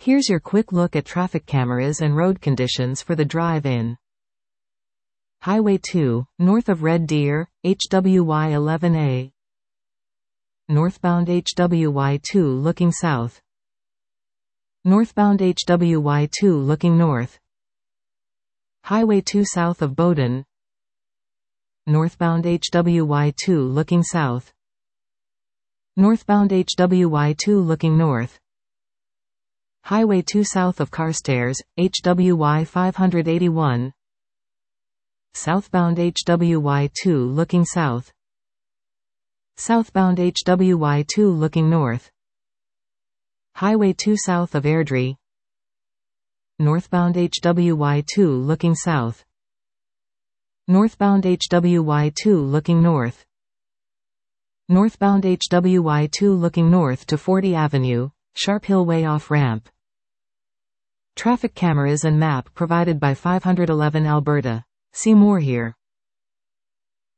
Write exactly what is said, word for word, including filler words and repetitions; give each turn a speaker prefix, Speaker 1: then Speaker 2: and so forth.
Speaker 1: Here's your quick look at traffic cameras and road conditions for the drive in. Highway two, north of Red Deer, H W Y eleven A. Northbound H W Y two looking south. Northbound H W Y two looking north. Highway two south of Bowdoin. Northbound H W Y two looking south. Northbound H W Y two looking north. Highway two south of Carstairs, H W Y five eighty-one. Southbound H W Y two looking south. Southbound H W Y two looking north. Highway two south of Airdrie. Northbound H W Y two looking south. Northbound H W Y two looking north. Northbound H W Y two looking north to fortieth Avenue, Sharp Hill Way off-ramp. Traffic cameras and map provided by five eleven Alberta. See more here.